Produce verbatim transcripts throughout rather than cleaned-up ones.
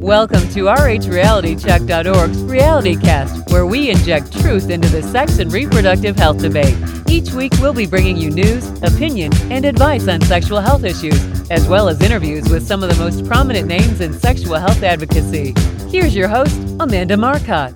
Welcome to R H Reality Check dot org's RealityCast, where we inject truth into the sex and reproductive health debate. Each week, we'll be bringing you news, opinion, and advice on sexual health issues, as well as interviews with some of the most prominent names in sexual health advocacy. Here's your host, Amanda Marcotte.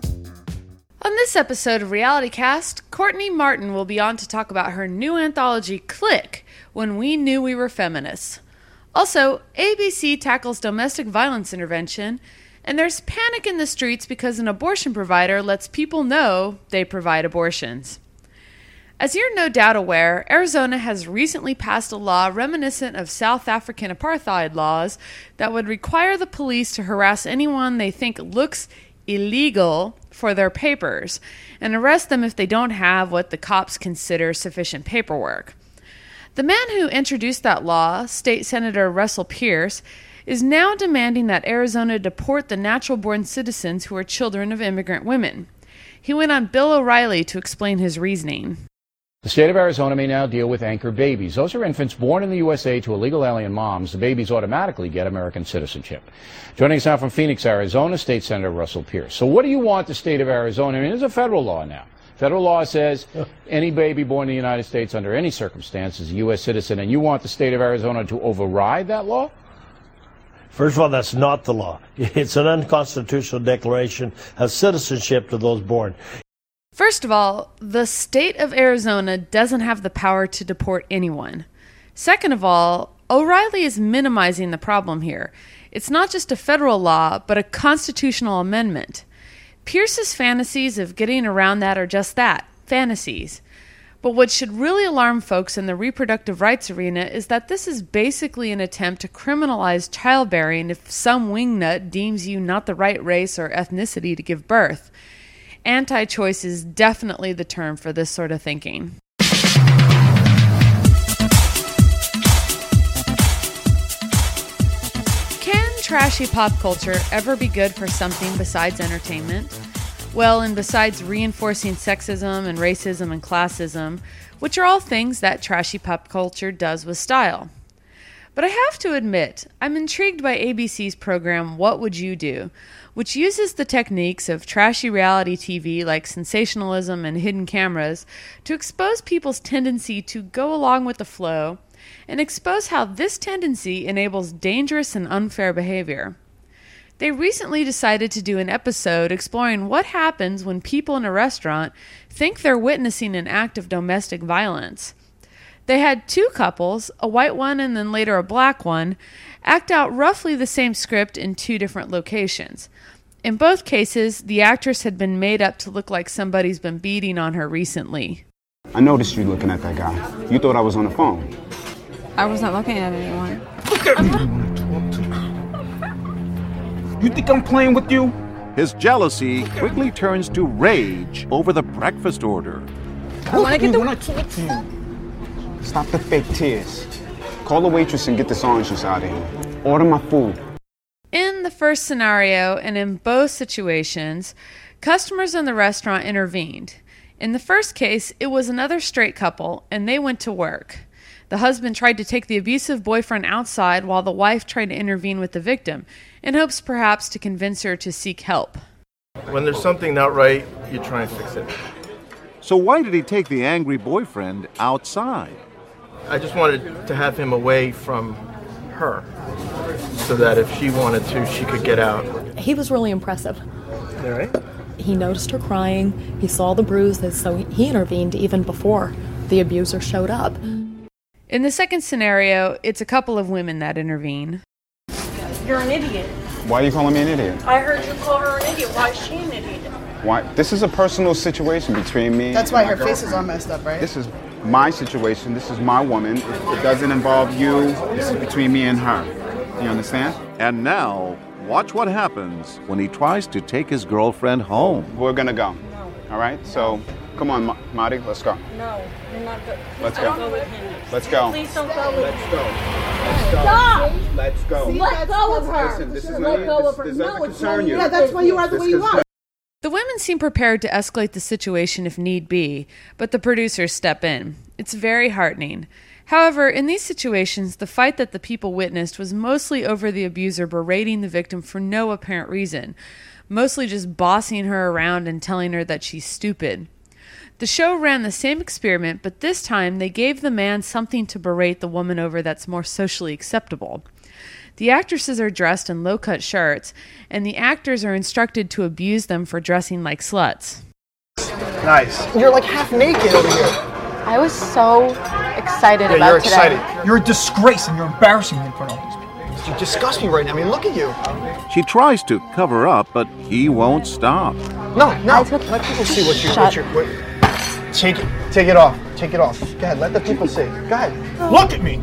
On this episode of RealityCast, Courtney Martin will be on to talk about her new anthology, Click, When We Knew We Were Feminists. Also, A B C tackles domestic violence intervention, and there's panic in the streets because an abortion provider lets people know they provide abortions. As you're no doubt aware, Arizona has recently passed a law reminiscent of South African apartheid laws that would require the police to harass anyone they think looks illegal for their papers and arrest them if they don't have what the cops consider sufficient paperwork. The man who introduced that law, State Senator Russell Pearce, is now demanding that Arizona deport the natural-born citizens who are children of immigrant women. He went on Bill O'Reilly to explain his reasoning. The state of Arizona may now deal with anchor babies. Those are infants born in the U S A to illegal alien moms. The babies automatically get American citizenship. Joining us now from Phoenix, Arizona, State Senator Russell Pearce. So what do you want the state of Arizona? I mean, there's a federal law now. Federal law says any baby born in the United States under any circumstance is a U S citizen, and you want the state of Arizona to override that law? First of all, that's not the law. It's an unconstitutional declaration of citizenship to those born. First of all, the state of Arizona doesn't have the power to deport anyone. Second of all, O'Reilly is minimizing the problem here. It's not just a federal law, but a constitutional amendment. Pearce's fantasies of getting around that are just that, fantasies. But what should really alarm folks in the reproductive rights arena is that this is basically an attempt to criminalize childbearing if some wingnut deems you not the right race or ethnicity to give birth. Anti-choice is definitely the term for this sort of thinking. Trashy pop culture ever be good for something besides entertainment? Well, and besides reinforcing sexism and racism and classism, which are all things that trashy pop culture does with style. But I have to admit, I'm intrigued by A B C's program What Would You Do?, which uses the techniques of trashy reality T V like sensationalism and hidden cameras to expose people's tendency to go along with the flow and expose how this tendency enables dangerous and unfair behavior. They recently decided to do an episode exploring what happens when people in a restaurant think they're witnessing an act of domestic violence. They had two couples, a white one and then later a black one, act out roughly the same script in two different locations. In both cases, the actress had been made up to look like somebody's been beating on her recently. I noticed you looking at that guy. You thought I was on the phone. I was not looking at anyone. Look at me! You think I'm playing with you? His jealousy quickly turns to rage over the breakfast order. I want to get the... When I talk to you. Stop the fake tears. Call the waitress and get this orange juice out of here. Order my food. In the first scenario, and in both situations, customers in the restaurant intervened. In the first case, it was another straight couple, and they went to work. The husband tried to take the abusive boyfriend outside while the wife tried to intervene with the victim, in hopes perhaps to convince her to seek help. When there's something not right, you try and fix it. So why did he take the angry boyfriend outside? I just wanted to have him away from her, so that if she wanted to, she could get out. He was really impressive. All right. He noticed her crying, he saw the bruises, so he intervened even before the abuser showed up. In the second scenario, it's a couple of women that intervene. You're an idiot. Why are you calling me an idiot? I heard you call her an idiot. Why is she an idiot? Why? This is a personal situation between me. That's why and my her girlfriend. face is all messed up, right? This is my situation. This is my woman. It, it doesn't involve you. This is between me and her. You understand? And now, watch what happens when he tries to take his girlfriend home. We're gonna go. No. All right? So, come on, Ma- Marty, let's go. No, you're not good. Let's I go. don't go with him. Let's go. Please don't go with Let's him. go. Let's go. Stop! Let's go. Let go of her. Listen, this is Let not, go this, of her. this No, doesn't it's concern not you. Yeah, that's why you are the way you are. The women seem prepared to escalate the situation if need be, but the producers step in. It's very heartening. However, in these situations, the fight that the people witnessed was mostly over the abuser berating the victim for no apparent reason, mostly just bossing her around and telling her that she's stupid. The show ran the same experiment, but this time they gave the man something to berate the woman over that's more socially acceptable. The actresses are dressed in low-cut shirts, and the actors are instructed to abuse them for dressing like sluts. Nice. You're like half naked over here. I was so excited yeah, about you're today. excited. You're a disgrace and you're embarrassing me in front of all these people. You disgust me right now. I mean, look at you. She tries to cover up, but he won't stop. No, no. Took... Let people see what you. Shut. What you're. What... Take it. Take it off. Take it off. Go ahead. Let the people see. Go ahead. Oh. Look at me.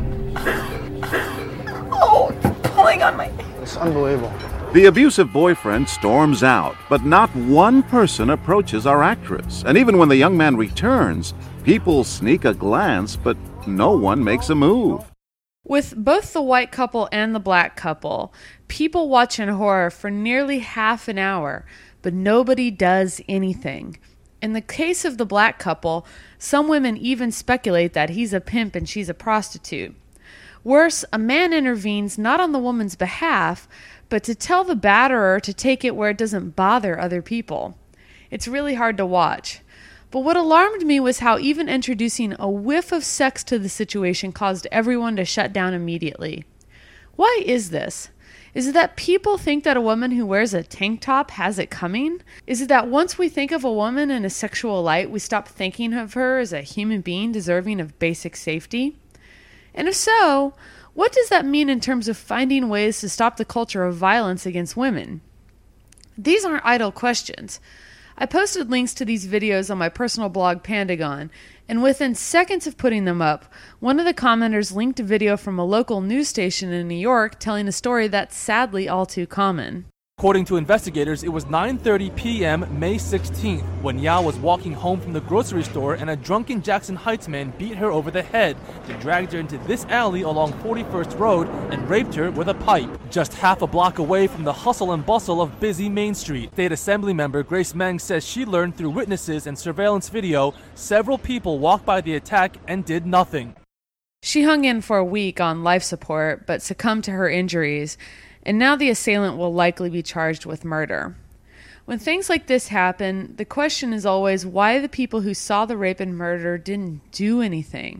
Oh, pulling on my. It's unbelievable. The abusive boyfriend storms out, but not one person approaches our actress. And even when the young man returns, people sneak a glance, but no one makes a move. With both the white couple and the black couple, people watch in horror for nearly half an hour, but nobody does anything. In the case of the black couple, some women even speculate that he's a pimp and she's a prostitute. Worse, a man intervenes not on the woman's behalf, but to tell the batterer to take it where it doesn't bother other people. It's really hard to watch. But what alarmed me was how even introducing a whiff of sex to the situation caused everyone to shut down immediately. Why is this? Is it that people think that a woman who wears a tank top has it coming? Is it that once we think of a woman in a sexual light, we stop thinking of her as a human being deserving of basic safety? And if so, what does that mean in terms of finding ways to stop the culture of violence against women? These aren't idle questions. I posted links to these videos on my personal blog, Pandagon, and within seconds of putting them up, one of the commenters linked a video from a local news station in New York telling a story that's sadly all too common. According to investigators, it was nine thirty p.m. May sixteenth when Yao was walking home from the grocery store and a drunken Jackson Heights man beat her over the head, then dragged her into this alley along forty-first Road and raped her with a pipe, just half a block away from the hustle and bustle of busy Main Street. State Assembly member Grace Meng says she learned through witnesses and surveillance video several people walked by the attack and did nothing. She hung in for a week on life support but succumbed to her injuries, and now the assailant will likely be charged with murder. When things like this happen, the question is always why the people who saw the rape and murder didn't do anything.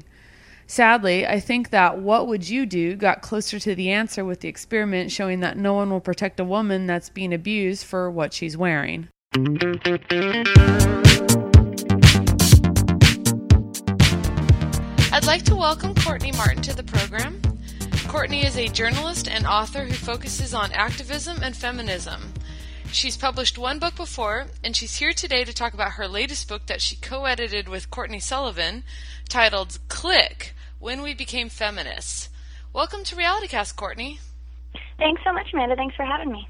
Sadly, I think that what would you do got closer to the answer with the experiment showing that no one will protect a woman that's being abused for what she's wearing. I'd like to welcome Courtney Martin to the program. Courtney is a journalist and author who focuses on activism and feminism. She's published one book before, and she's here today to talk about her latest book that she co-edited with Courtney Sullivan, titled Click, When We Became Feminists. Welcome to RealityCast, Courtney. Thanks so much, Amanda. Thanks for having me.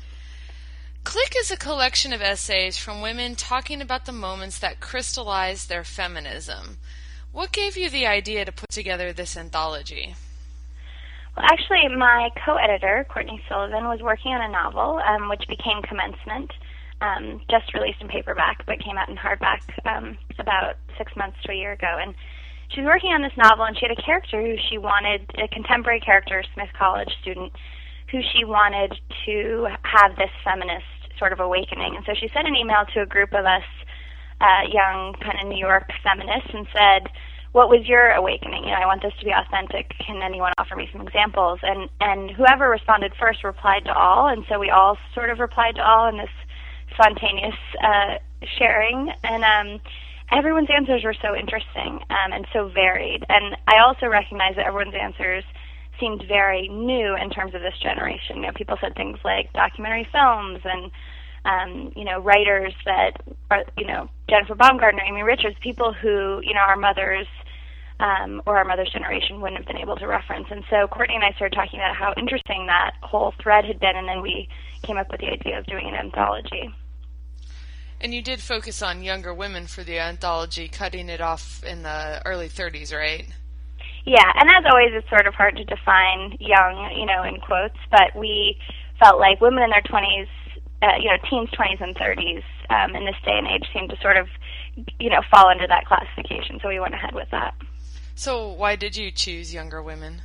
Click is a collection of essays from women talking about the moments that crystallized their feminism. What gave you the idea to put together this anthology? Well, actually, my co-editor, Courtney Sullivan, was working on a novel, um, which became Commencement, um, just released in paperback, but came out in hardback um, about six months to a year ago. And she was working on this novel, and she had a character who she wanted, a contemporary character, Smith College student, who she wanted to have this feminist sort of awakening. And so she sent an email to a group of us uh, young kind of New York feminists and said, what was your awakening? You know, I want this to be authentic. Can anyone offer me some examples? And and whoever responded first replied to all, and so we all sort of replied to all in this spontaneous uh, sharing. And um, everyone's answers were so interesting um, and so varied. And I also recognize that everyone's answers seemed very new in terms of this generation. You know, people said things like documentary films and Um, you know, writers that are, you know, Jennifer Baumgartner, Amy Richards, people who, you know, our mothers um, or our mother's generation wouldn't have been able to reference. And so Courtney and I started talking about how interesting that whole thread had been, and then we came up with the idea of doing an anthology. And you did focus on younger women for the anthology, cutting it off in the early thirties, right? Yeah, and as always, it's sort of hard to define young, you know, in quotes, but we felt like women in their twenties, Uh, you know, teens, twenties, and thirties um, in this day and age seem to sort of, you know, fall under that classification. So we went ahead with that. So why did you choose Younger Women?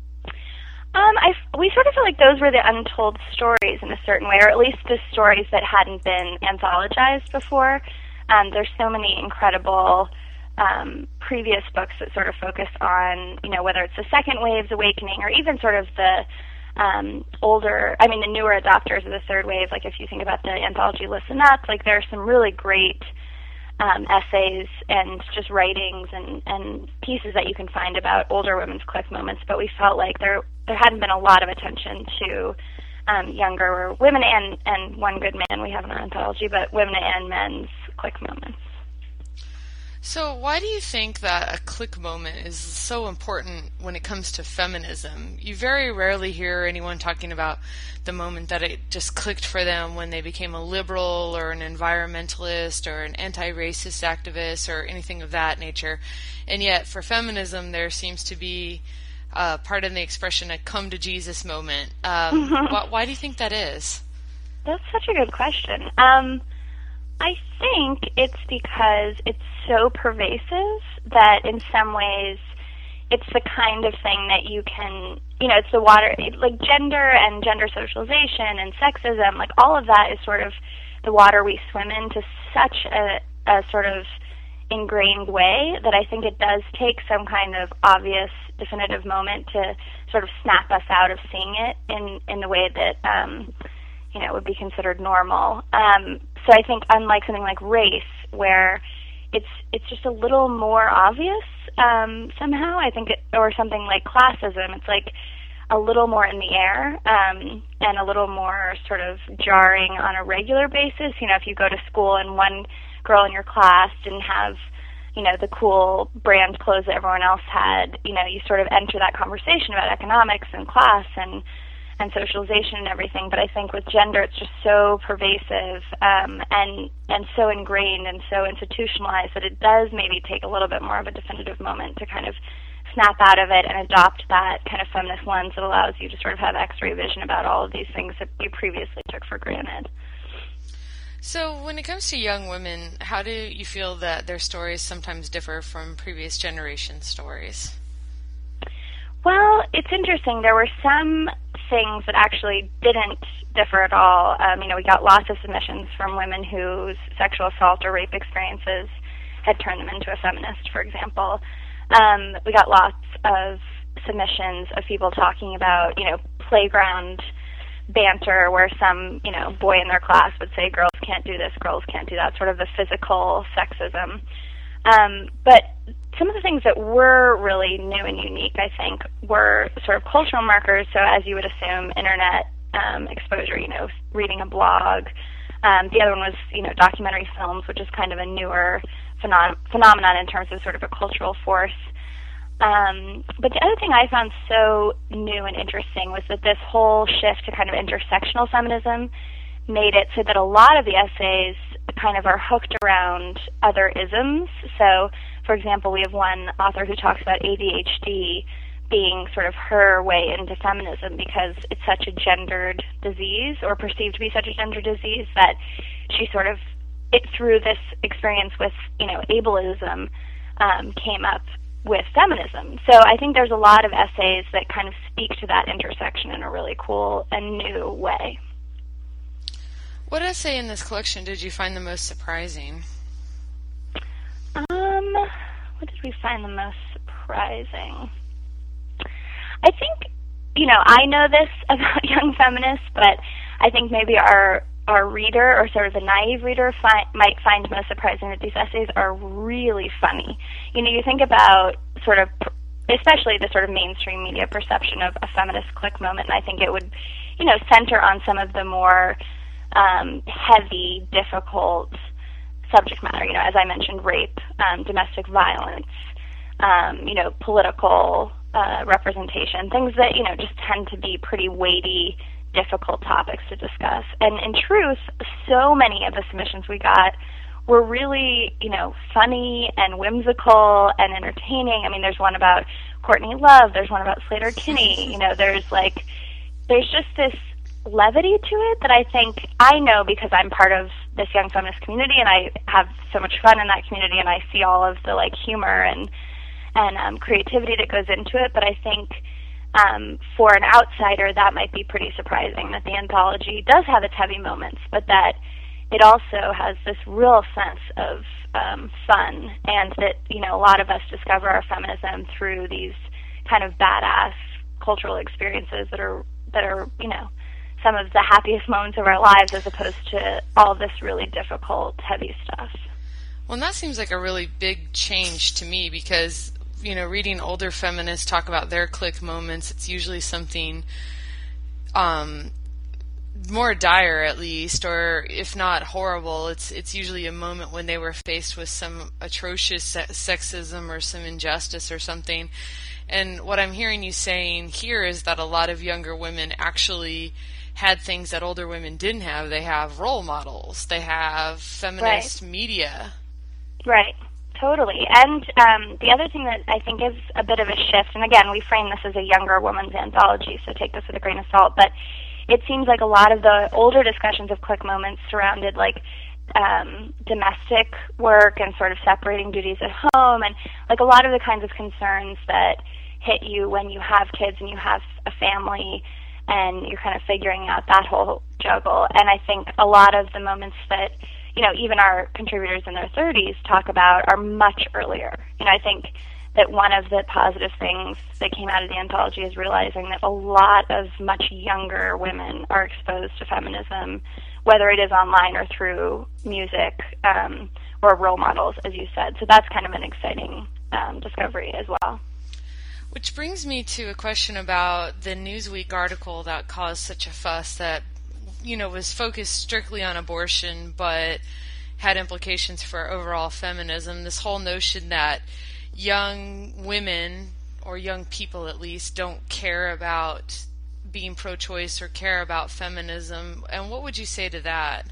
Um, I, we sort of felt like those were the untold stories in a certain way, or at least the stories that hadn't been anthologized before. Um, there's so many incredible um, previous books that sort of focus on, you know, whether it's the second wave's awakening or even sort of the um, older, I mean, the newer adopters of the third wave. Like if you think about the anthology Listen Up, like there are some really great um, essays and just writings and, and pieces that you can find about older women's click moments. But we felt like there there hadn't been a lot of attention to um, younger women and, and One Good Man we have in our anthology, but women and men's click moments. So why do you think that a click moment is so important when it comes to feminism? You very rarely hear anyone talking about the moment that it just clicked for them when they became a liberal or an environmentalist or an anti-racist activist or anything of that nature. And yet for feminism there seems to be, uh, pardon the expression, a come to Jesus moment. Um, why, why do you think that is? That's such a good question. Um, I think it's because it's so pervasive that in some ways it's the kind of thing that you can, you know, it's the water, like gender and gender socialization and sexism, like all of that is sort of the water we swim in to such a, a sort of ingrained way that I think it does take some kind of obvious, definitive moment to sort of snap us out of seeing it in, in the way that, um, you know, would be considered normal. Um, so I think unlike something like race, where it's it's just a little more obvious um, somehow, I think, it, or something like classism, it's like a little more in the air um, and a little more sort of jarring on a regular basis. You know, if you go to school and one girl in your class didn't have, you know, the cool brand clothes that everyone else had, you know, you sort of enter that conversation about economics and class and and socialization and everything. But I think with gender, it's just so pervasive um, and and so ingrained and so institutionalized that it does maybe take a little bit more of a definitive moment to kind of snap out of it and adopt that kind of feminist lens that allows you to sort of have X-ray vision about all of these things that you previously took for granted. So when it comes to young women, how do you feel that their stories sometimes differ from previous generation stories? Well, it's interesting. There were some things that actually didn't differ at all. Um, you know, we got lots of submissions from women whose sexual assault or rape experiences had turned them into a feminist, for example. Um, we got lots of submissions of people talking about, you know, playground banter where some, you know, boy in their class would say, girls can't do this, girls can't do that, sort of the physical sexism. Um, but some of the things that were really new and unique, I think, were sort of cultural markers. So as you would assume, internet um, exposure, you know, reading a blog. Um, the other one was, you know, documentary films, which is kind of a newer phenom- phenomenon in terms of sort of a cultural force. Um, but the other thing I found so new and interesting was that this whole shift to kind of intersectional feminism made it so that a lot of the essays kind of are hooked around other isms. So, for example, we have one author who talks about A D H D being sort of her way into feminism because it's such a gendered disease, or perceived to be such a gendered disease, that she sort of, it through this experience with, you know, ableism, um, came up with feminism. So I think there's a lot of essays that kind of speak to that intersection in a really cool and new way. What essay in this collection did you find the most surprising? Um, what did we find the most surprising? I think, you know, I know this about young feminists, but I think maybe our our reader, or sort of the naive reader, fi- might find most surprising that these essays are really funny. You know, you think about sort of, especially the sort of mainstream media perception of a feminist click moment, and I think it would, you know, center on some of the more um, heavy, difficult subject matter. You know, as I mentioned, rape, um, domestic violence, um, you know, political uh, representation, things that, you know, just tend to be pretty weighty, difficult topics to discuss. And in truth, so many of the submissions we got were really, you know, funny and whimsical and entertaining. I mean, there's one about Courtney Love, there's one about Slater Kinney, you know, there's like, there's just this levity to it that I think I know because I'm part of this young feminist community and I have so much fun in that community and I see all of the like humor and and um, creativity that goes into it, but I think um, for an outsider that might be pretty surprising that the anthology does have its heavy moments, but that it also has this real sense of um, fun, and that, you know, a lot of us discover our feminism through these kind of badass cultural experiences that are, that are, you know, some of the happiest moments of our lives, as opposed to all this really difficult, heavy stuff. Well, and that seems like a really big change to me, because, you know, reading older feminists talk about their click moments, it's usually something um, more dire, at least, or if not horrible, it's it's usually a moment when they were faced with some atrocious se- sexism or some injustice or something. And what I'm hearing you saying here is that a lot of younger women actually had things that older women didn't have. They have role models. They have feminist Right. media. Right, totally. And um, the other thing that I think is a bit of a shift, and again, we frame this as a younger woman's anthology, so take this with a grain of salt, but it seems like a lot of the older discussions of click moments surrounded like um, domestic work and sort of separating duties at home, and like a lot of the kinds of concerns that hit you when you have kids and you have a family and you're kind of figuring out that whole juggle. And I think a lot of the moments that, you know, even our contributors in their thirties talk about are much earlier. You know, I think that one of the positive things that came out of the anthology is realizing that a lot of much younger women are exposed to feminism, whether it is online or through music um, or role models, as you said. So that's kind of an exciting um, discovery as well. Which brings me to a question about the Newsweek article that caused such a fuss, that, you know, was focused strictly on abortion but had implications for overall feminism. This whole notion that young women, or young people at least, don't care about being pro-choice or care about feminism. And what would you say to that?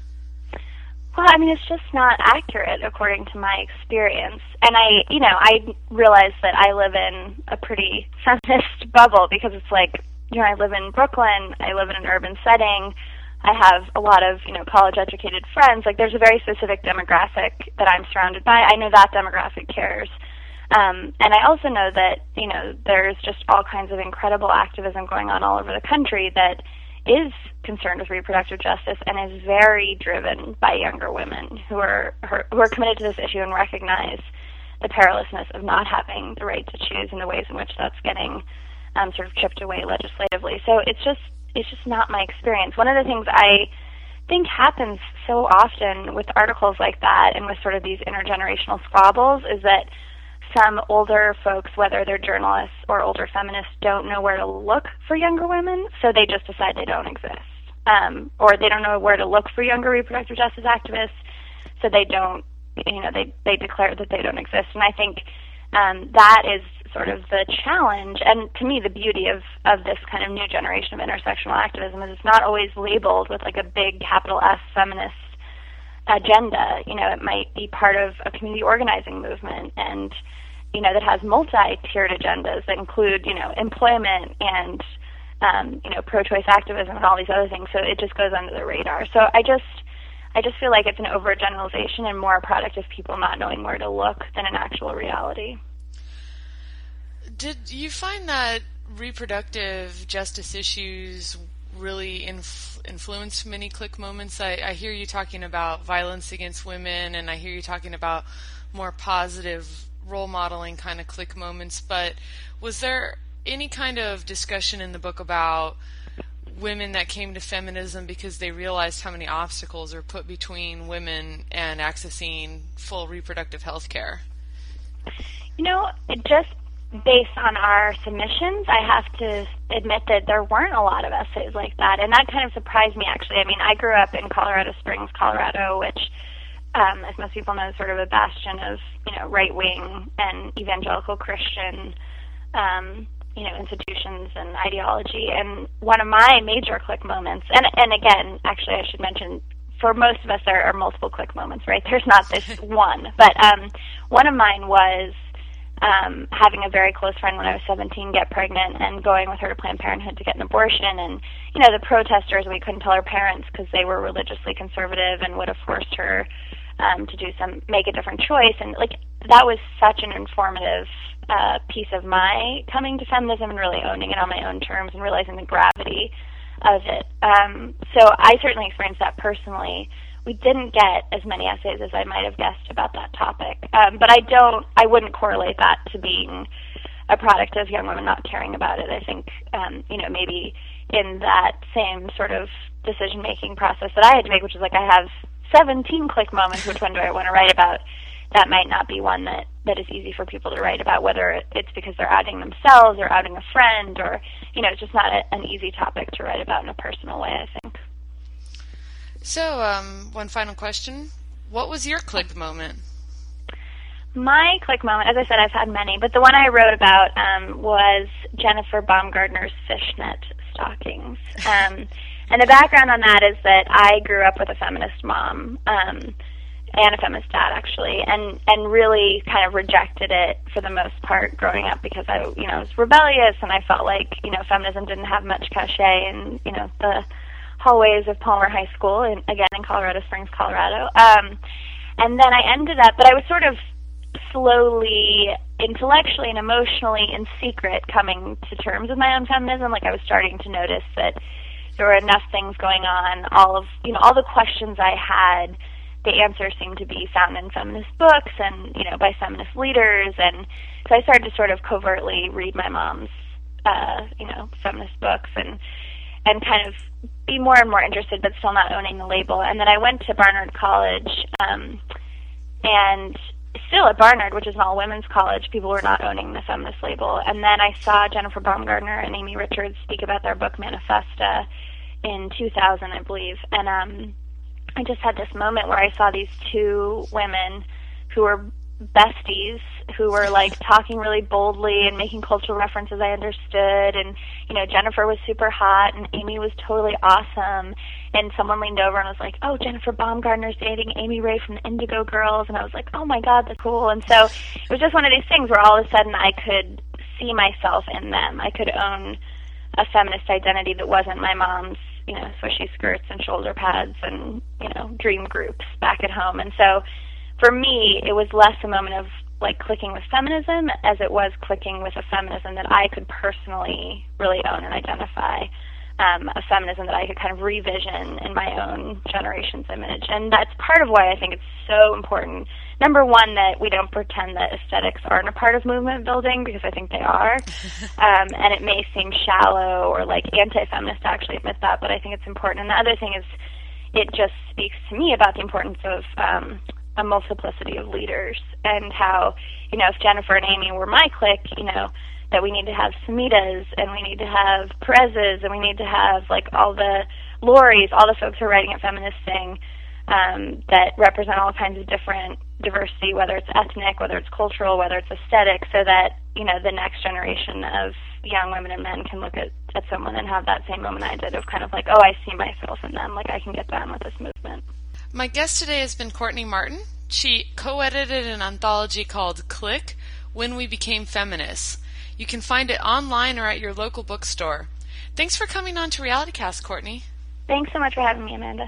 Well, I mean, it's just not accurate according to my experience. And I, you know, I realize that I live in a pretty feminist bubble, because it's like, you know, I live in Brooklyn, I live in an urban setting, I have a lot of, you know, college-educated friends. Like, there's a very specific demographic that I'm surrounded by. I know that demographic cares. Um, and I also know that, you know, there's just all kinds of incredible activism going on all over the country that is concerned with reproductive justice and is very driven by younger women who are who are committed to this issue and recognize the perilousness of not having the right to choose and the ways in which that's getting um, sort of chipped away legislatively. So it's just it's just not my experience. One of the things I think happens so often with articles like that and with sort of these intergenerational squabbles is that some older folks, whether they're journalists or older feminists, don't know where to look for younger women, so they just decide they don't exist. Um, or they don't know where to look for younger reproductive justice activists, so they don't, you know, they, they declare that they don't exist. And I think um, that is sort of the challenge, and to me the beauty of, of this kind of new generation of intersectional activism is it's not always labeled with like a big capital S feminist agenda. You know, it might be part of a community organizing movement, and you know, that has multi-tiered agendas that include, you know, employment and, um, you know, pro-choice activism and all these other things. So it just goes under the radar. So I just, I just feel like it's an overgeneralization and more a product of people not knowing where to look than an actual reality. Did you find that reproductive justice issues really inf- influence many click moments? I, I hear you talking about violence against women, and I hear you talking about more positive role modeling kind of click moments, but was there any kind of discussion in the book about women that came to feminism because they realized how many obstacles are put between women and accessing full reproductive health care? You know, just based on our submissions, I have to admit that there weren't a lot of essays like that, and that kind of surprised me, actually. I mean, I grew up in Colorado Springs, Colorado, which Um, as most people know, is sort of a bastion of, you know, right-wing and evangelical Christian, um, you know, institutions and ideology. And one of my major click moments, and and again, actually, I should mention, for most of us, there are multiple click moments, right? There's not this one. But um, one of mine was um, having a very close friend when I was seventeen get pregnant and going with her to Planned Parenthood to get an abortion. And, you know, the protesters, we couldn't tell her parents because they were religiously conservative and would have forced her um, to do some, make a different choice. And like, that was such an informative uh, piece of my coming to feminism and really owning it on my own terms and realizing the gravity of it. Um, so I certainly experienced that personally. We didn't get as many essays as I might have guessed about that topic. Um, but I don't, I wouldn't correlate that to being a product of young women not caring about it. I think, um, you know, maybe in that same sort of decision-making process that I had to make, which is like I have seventeen click moments, which one do I want to write about? That might not be one that, that is easy for people to write about, whether it's because they're outing themselves or outing a friend, or, you know, it's just not a, an easy topic to write about in a personal way, I think. So, um, one final question. What was your click moment? My click moment, as I said, I've had many, but the one I wrote about um, was Jennifer Baumgardner's fishnet stockings. Um, and the background on that is that I grew up with a feminist mom, um, and a feminist dad, actually, and, and really kind of rejected it for the most part growing up because I, you know, was rebellious, and I felt like, you know, feminism didn't have much cachet in, you know, the hallways of Palmer High School, and again, in Colorado Springs, Colorado. Um, and then I ended up, but I was sort of slowly, intellectually and emotionally in secret coming to terms with my own feminism. Like, I was starting to notice that there were enough things going on, all of, you know, all the questions I had, the answers seemed to be found in feminist books and, you know, by feminist leaders. And so I started to sort of covertly read my mom's, uh, you know, feminist books and, and kind of be more and more interested, but still not owning the label. And then I went to Barnard College, um, and still at Barnard, which is an all-women's college, people were not owning the feminist label. And then I saw Jennifer Baumgardner and Amy Richards speak about their book Manifesta in two thousand, I believe. And um, I just had this moment where I saw these two women who were besties, who were like talking really boldly and making cultural references I understood. And, you know, Jennifer was super hot and Amy was totally awesome. And someone leaned over and was like, oh, Jennifer Baumgardner's dating Amy Ray from the Indigo Girls. And I was like, oh my God, that's cool. And so it was just one of these things where all of a sudden I could see myself in them. I could own a feminist identity that wasn't my mom's, you know, swishy skirts and shoulder pads and, you know, dream groups back at home. And so for me, it was less a moment of like clicking with feminism as it was clicking with a feminism that I could personally really own and identify, um, a feminism that I could kind of revision in my own generation's image. And that's part of why I think it's so important. Number one, that we don't pretend that aesthetics aren't a part of movement building, because I think they are. Um, and it may seem shallow or like anti-feminist to actually admit that, but I think it's important. And the other thing is it just speaks to me about the importance of um, a multiplicity of leaders, and how, you know, if Jennifer and Amy were my clique, you know, that we need to have Samitas, and we need to have Perez's, and we need to have, like, all the Lori's, all the folks who are writing at Feminist Thing, um, that represent all kinds of different diversity, whether it's ethnic, whether it's cultural, whether it's aesthetic, so that, you know, the next generation of young women and men can look at, at someone and have that same moment I did of kind of like, oh, I see myself in them, like, I can get down with this movement. My guest today has been Courtney Martin. She co-edited an anthology called Click, When We Became Feminists. You can find it online or at your local bookstore. Thanks for coming on to RealityCast, Courtney. Thanks so much for having me, Amanda.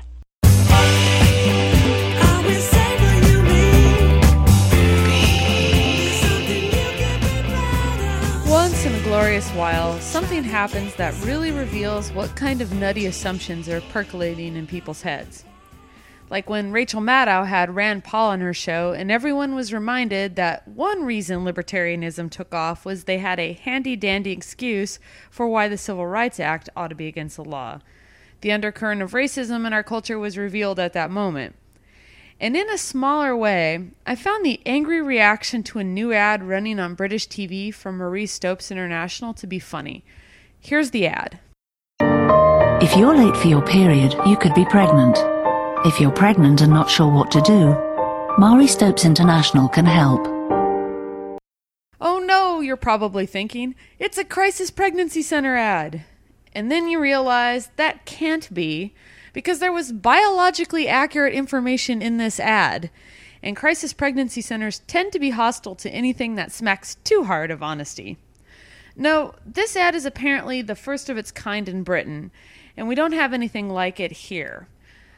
Once in a glorious while, something happens that really reveals what kind of nutty assumptions are percolating in people's heads. Like when Rachel Maddow had Rand Paul on her show, and everyone was reminded that one reason libertarianism took off was they had a handy-dandy excuse for why the Civil Rights Act ought to be against the law. The undercurrent of racism in our culture was revealed at that moment. And in a smaller way, I found the angry reaction to a new ad running on British T V from Marie Stopes International to be funny. Here's the ad. If you're late for your period, you could be pregnant. If you're pregnant and not sure what to do, Marie Stopes International can help. Oh no, you're probably thinking, it's a crisis pregnancy center ad. And then you realize that can't be, because there was biologically accurate information in this ad. And crisis pregnancy centers tend to be hostile to anything that smacks too hard of honesty. No, this ad is apparently the first of its kind in Britain, and we don't have anything like it here.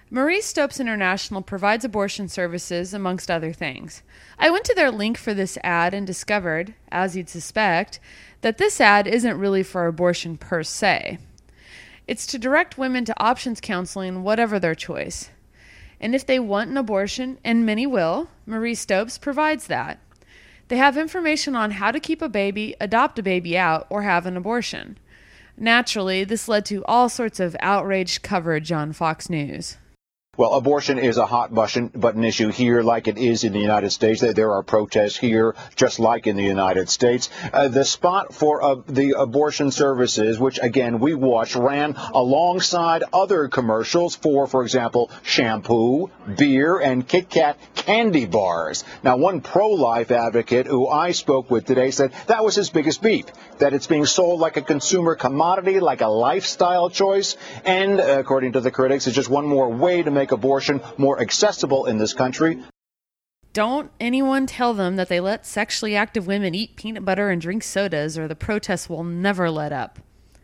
Marie Stopes International provides abortion services, amongst other things. I went to their link for this ad and discovered, as you'd suspect, that this ad isn't really for abortion per se. It's to direct women to options counseling, whatever their choice. And if they want an abortion, and many will, Marie Stopes provides that. They have information on how to keep a baby, adopt a baby out, or have an abortion. Naturally, this led to all sorts of outraged coverage on Fox News. Well, abortion is a hot button, button issue here like it is in the United States. There are protests here just like in the United States. Uh, the spot for uh, the abortion services, which, again, we watched, ran alongside other commercials for, for example, shampoo, beer, and Kit Kat candy bars. Now, one pro-life advocate who I spoke with today said that was his biggest beef, that it's being sold like a consumer commodity, like a lifestyle choice, and, uh, according to the critics, it's just one more way to make abortion more accessible in this country. Don't anyone tell them that they let sexually active women eat peanut butter and drink sodas, or the protests will never let up.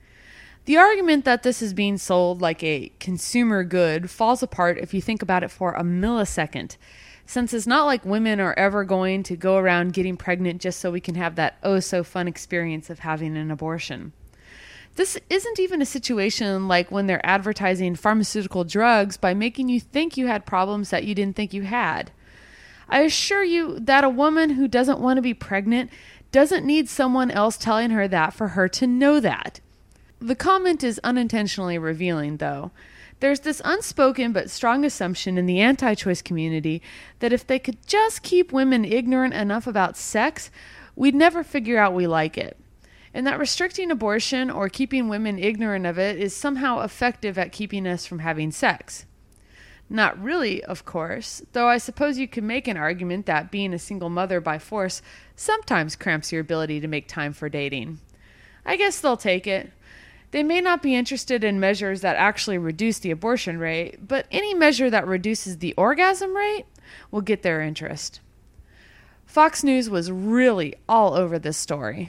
The argument that this is being sold like a consumer good falls apart if you think about it for a millisecond, since it's not like women are ever going to go around getting pregnant just so we can have that oh-so-fun experience of having an abortion. This isn't even a situation like when they're advertising pharmaceutical drugs by making you think you had problems that you didn't think you had. I assure you that a woman who doesn't want to be pregnant doesn't need someone else telling her that for her to know that. The comment is unintentionally revealing, though. There's this unspoken but strong assumption in the anti-choice community that if they could just keep women ignorant enough about sex, we'd never figure out we like it. And that restricting abortion or keeping women ignorant of it is somehow effective at keeping us from having sex. Not really, of course, though I suppose you could make an argument that being a single mother by force sometimes cramps your ability to make time for dating. I guess they'll take it. They may not be interested in measures that actually reduce the abortion rate, but any measure that reduces the orgasm rate will get their interest. Fox News was really all over this story.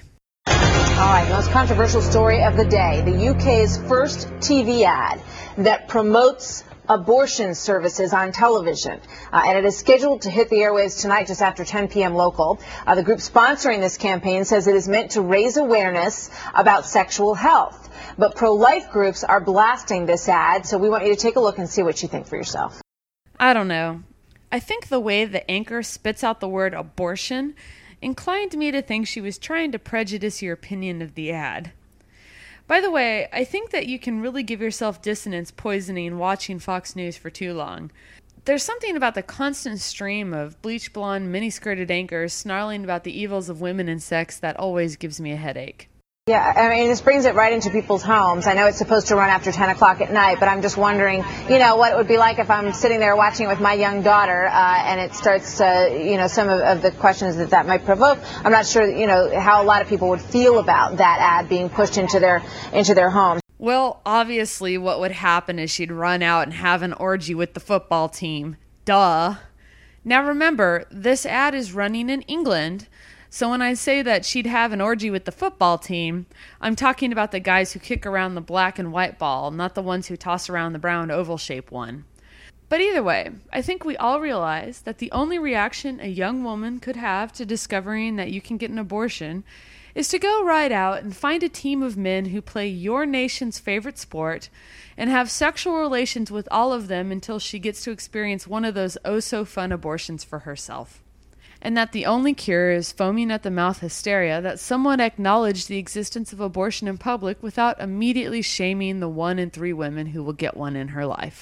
All right, most controversial story of the day, the U K's first T V ad that promotes abortion services on television. Uh, and it is scheduled to hit the airwaves tonight just after ten p.m. local. Uh, the group sponsoring this campaign says it is meant to raise awareness about sexual health. But pro-life groups are blasting this ad, so we want you to take a look and see what you think for yourself. I don't know. I think the way the anchor spits out the word abortion inclined me to think she was trying to prejudice your opinion of the ad. By the way, I think that you can really give yourself dissonance poisoning watching Fox News for too long. There's something about the constant stream of bleach blonde, mini-skirted anchors snarling about the evils of women and sex that always gives me a headache. Yeah, I mean, this brings it right into people's homes. I know it's supposed to run after ten o'clock at night, but I'm just wondering, you know, what it would be like if I'm sitting there watching it with my young daughter, uh, and it starts, uh, you know, some of, of the questions that that might provoke. I'm not sure, you know, how a lot of people would feel about that ad being pushed into their into their home. Well, obviously what would happen is she'd run out and have an orgy with the football team. Duh. Now remember, this ad is running in England. So when I say that she'd have an orgy with the football team, I'm talking about the guys who kick around the black and white ball, not the ones who toss around the brown oval-shaped one. But either way, I think we all realize that the only reaction a young woman could have to discovering that you can get an abortion is to go right out and find a team of men who play your nation's favorite sport and have sexual relations with all of them until she gets to experience one of those oh-so-fun abortions for herself. And that the only cure is foaming at the mouth hysteria that someone acknowledged the existence of abortion in public without immediately shaming the one in three women who will get one in her life.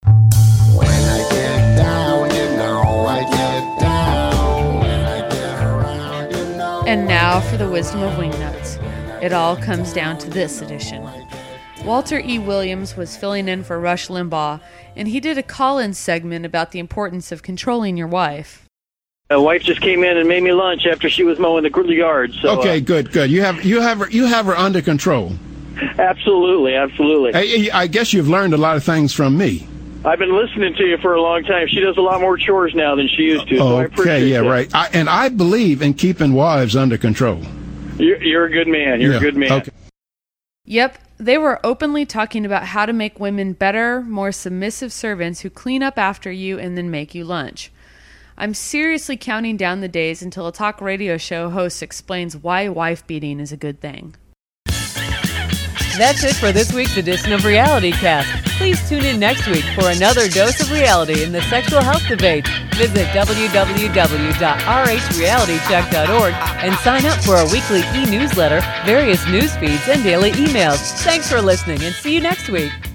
When I get down, you know I get down. When I get around, you know. And now for the wisdom of Wingnuts. It all comes down to this edition. Walter E. Williams was filling in for Rush Limbaugh, and he did a call-in segment about the importance of controlling your wife. My wife just came in and made me lunch after she was mowing the yard. So, okay, uh, good, good. You have you have her, you have her under control. Absolutely, absolutely. I, I guess you've learned a lot of things from me. I've been listening to you for a long time. She does a lot more chores now than she used to. So I appreciate okay, yeah, that. right. I, and I believe in keeping wives under control. You're, you're a good man. You're yeah, a good man. Okay. Yep, They were openly talking about how to make women better, more submissive servants who clean up after you and then make you lunch. I'm seriously counting down the days until a talk radio show host explains why wife beating is a good thing. That's it for this week's edition of Reality Cast. Please tune in next week for another dose of reality in the sexual health debate. Visit w w w dot r h reality check dot org and sign up for our weekly e-newsletter, various news feeds, and daily emails. Thanks for listening, and see you next week.